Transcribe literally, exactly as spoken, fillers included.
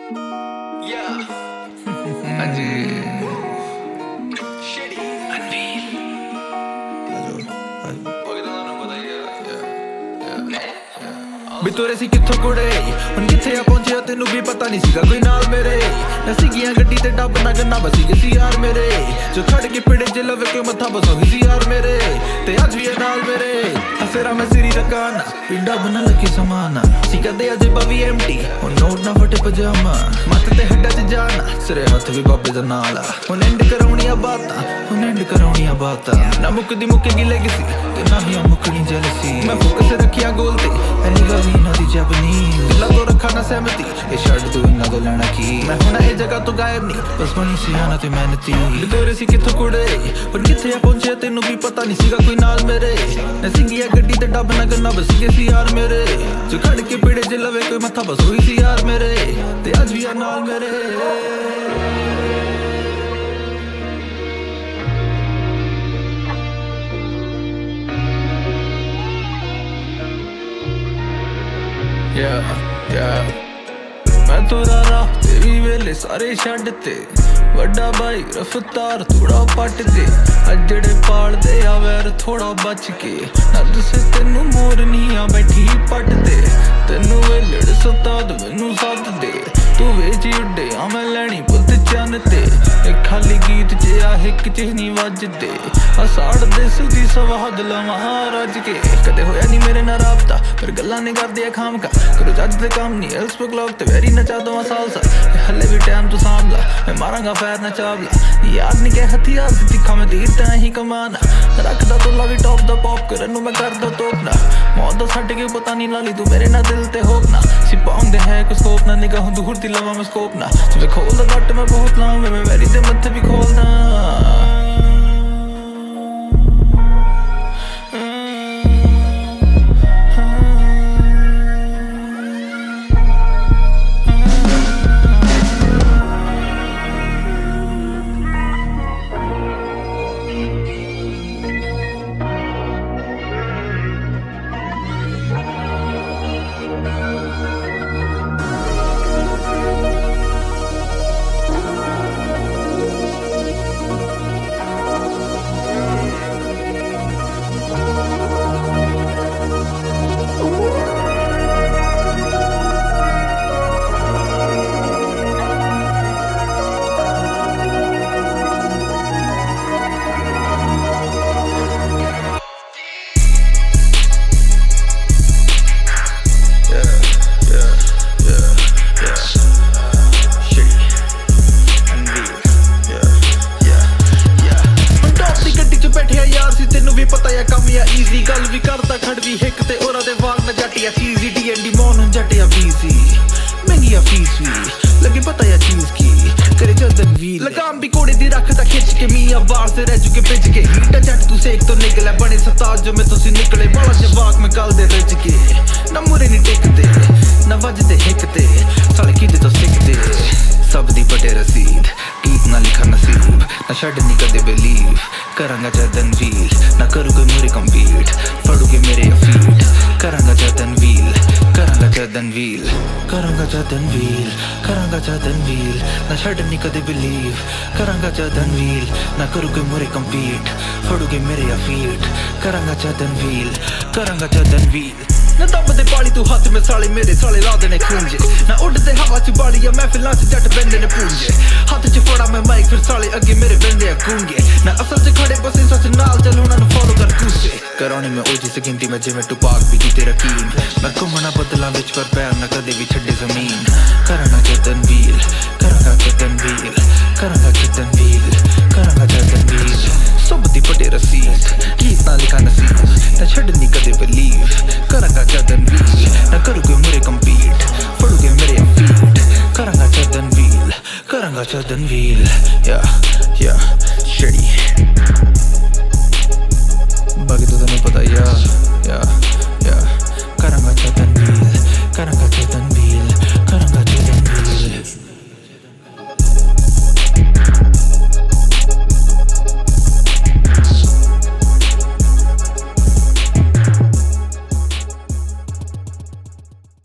ਵੀ ਤੁਰੇ ਸੀ ਕਿੱਥੋਂ ਕੁੜੇ ਹੁਣ ਕਿੱਥੇ ਆ ਪਹੁੰਚਿਆ ਤੈਨੂੰ ਵੀ ਪਤਾ ਨਹੀਂ ਸੀਗਾ ਕੋਈ ਨਾਲ ਮੇਰੇ ਨਾ ਸੀਗੀਆਂ ਗੱਡੀ ਤੇ ਡੱਬ ਨਾ ਗੰਨਾ ਬਸੀ ਗਈ ਸੀ ਯਾਰ ਮੇਰੇ ਜੋ ਖੜ ਕੇ ਪਿੜੇ ਚ ਲਵੇ ਕੇ ਮੱਥਾ ਬਸੋਗੀ ਸੀ ਯਾਰ ਮੇਰੇ ਤੇ ਅੱਜ ਵੀ ਨਾਲ ਮੇਰੇ ਅਸੇਰਾ ਮੈਂ ਸਿਰੀ ਰਕਾਨਾ ਵੀ ਡੱਬ ਨਾ ਲੱਗੇ ਸਮਾਨਾ ਸੀ ਕਦੇ ਅਜੇ ਬਵੀ ਐਮਟੀ ਹੁਣ ਨੋਟ ਨਾ ਫਟੇ ਪਜਾਮਾ ਮੱਤ ਤੇ ਹੱਡਾ ਚ ਜਾਣਾ ਸਿਰੇ ਹੱਥ ਵੀ ਬਾਬੇ ਦਾ ਨਾਲ ਹੁਣ ਐਂਡ ਕਰਾਉਣੀਆਂ ਬਾਤਾਂ ਹੁਣ ਐਂਡ ਕਰਾਉਣੀਆਂ ਬਾਤਾਂ ਨਾ ਮੁੱਕਦੀ ਮੁੱਕੇਗੀ ਲੈਗਸੀ ਤੇ ਨਾ ਹੀ ਮੁੱਕਣੀ ਜੈਲਸੀ ਮੈਂ ਫੋਕਸ ਰੱਖਿਆ ਗੋਲ ਤੇ ਐਨੀ ਗੱਲ ਨਾ ਦੀ ਜਾਪਨੀ ਦਿਲਾਂ ਤੋਂ ਰੱਖਾ ਨਾ ਸਹਿਮਤੀ ਇਹ ਛੱਡ ਤੂੰ ਇੰਨਾ ਤੋਂ ਲੈਣਾ ਕੀ ਮੈਂ ਹੁਣ ਇਹ ਜਗ੍ਹਾ ਤੋਂ ਗਾਇਬ ਨਹੀਂ ਬਸ ਬਣੀ ਸਿਆਣਾ ਤੇ ਮਿਹਨਤੀ ਲਗੋਰੇ ਸੀ ਕਿੱਥੋਂ ਕੁੜੇ ਪਰ ਕਿੱਥੇ ਆ ਪਹੁੰਚਿਆ ਤੈਨੂੰ ਵੀ ਪਤਾ ਨਹੀਂ ਸੀਗਾ ਕੋਈ ਨਾਲ ਮੇਰੇ ਨਾ ਸਿੰਗੀਆ ਗੱਡੀ ਤੇ ਡੱਬ ਨਾ ਗੰਨਾ ਬਸੀ ਗਏ ਸੀ ਯਾਰ ਮੇਰੇ ਜੋ ਖੜ ਕੇ ਪਿੜੇ ਚ ਲਵੇ ਕੋਈ ਮੱਥਾ ਬਸ ਹੋਈ ਸੀ ਯਾਰ ਮੇਰੇ ਤੇ ਅੱਜ ਵੀ ਆ ਨਾਲ ਮੇਰੇ Yeah, yeah. मैं तुरा राह तेरी वेले सारे छड्ड ते वड्डा भाई रफ्तार थोड़ा पट दे अजड़े पाल दे आ वैर थोड़ा बच के ना दसे तेनू मोरनियां बैठी पट दे तेनू वेलड़ सताद मैनू सद दे तू वेच उड्डे आ मैं लैनी पुत चन ते एक खाली गीत च आ हिक च नहीं वजदे आ साड़ दे सुधी सवाद लवां रज के कदे होया नहीं मेरे नाल राबता फिर गल्लां ने कर दिया खाम का करो जज दे काम नहीं एल्स पे क्लॉक ते वेरी नचा दो सालसा हले भी टाइम तू सांभला मैं मारांगा पैर ना चावला याद नहीं कह हथियार से दिखा मैं तीर ते ही कमाना रखदा तोला भी टॉप दा पॉप करन नु मैं करदा तोपना मौत दा छड्ड के पता नहीं लाली तू मेरे ना दिल ते होपना सी पाउंदे है कोई स्कोप ना निगाह दूर दी लवा मैं स्कोप ना वे खोल दा गट मैं बहुत लाऊं मैं वेरी ते मत्थे भी खोलना ईजी गल भी करता खड़ भी हिक ते ओरा दे वाग न जटिया चीज़ी डी एन डी मॉन जटिया बीसी महंगी या फीस भी लगे पता या चीज़ की करे जदन व्हील लगाम भी कोड़े दी रखता खिंच के मियां बाहर से रह चुके पिच के हीटा जट तू सेक तो निकले बने सताज जो में तुसी निकले बाला जवाक में कल दे रज के ना मुरे नहीं टिकते ना वजदे हिकते साले कीदे तो सिकते सब दी पटे रसीद कीत ना लिखा नसीब ना छड़ नहीं कदे बिलीव करांगा जदन व्हील ना करूँगा मेरे कंपीट फड़ूगे मेरे फीट करांगा जदन व्हील करांगा जदन व्हील करांगा जदन व्हील करांगा जदन व्हील ना छड़ नहीं कदे बिलीव करांगा जदन व्हील ना करूँगा मेरे कंपीट फड़ूगे मेरे फीट करांगा जदन व्हील करांगा जदन व्हील ना दब दे पाली तू हाथ में साले मेरे साले ला देने खूंजे ना उड़दे हवा च बालिया महफिलां च जट बंदे ने पूंजे हाथ च फड़ा मैं माइक फिर साले अगे मेरे बंदे गूंगे ना असल च खड़े बसे सच नाल चल उन्हां नु फॉलो कर कूसे करानी मैं ओजी से गिनती में जिवें टुपाक भी कीते रकीम मैं घुमना बदलां विच पर पैर ना कदे भी छड्डे जमीन करांगा जदन व्हील करांगा जदन व्हील करांगा जदन व्हील करांगा जदन व्हील सब दी पटे रसीद कीत ना लिखा नसीब ना छड्डनी कदे बिलीव करांगा जदन व्हील ना करूँगे मेरे कंपीट फड़ूगे मेरे फीट करांगा जदन व्हील करांगा जदन व्हील या या शेडी बाकी तो तुम्हें पता या या या करांगा जदन